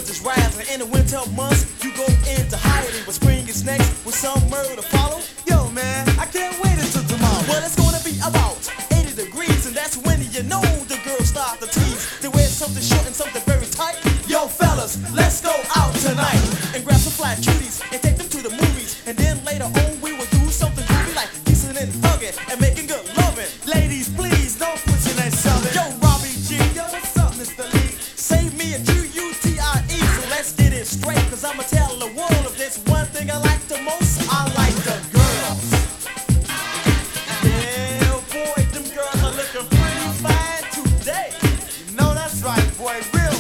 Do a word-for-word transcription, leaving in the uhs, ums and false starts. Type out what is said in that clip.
temperatures rising. In the winter months, you go into hiding. When spring is next, with summer to follow. Yo, man, I can't wait until tomorrow. Well, it's gonna be about eighty degrees, and that's when you know the girls start to tease. They wear something short and something very tight. Yo, fellas, let's go out tonight and grab some fly cuties and take them to the movies. And then later on, we will do something groovy like kissing and hugging and making good loving. Ladies, please don't put your name shoving. Yo, Robbie G, yo, what's up, Mister Lee? Save me a Q U T I E, so let's get it straight. Cause I'ma tell the world if there's one thing I like the most, I like the girls. Yeah, boy, them girls are looking pretty fine today. You know that's right, boy, real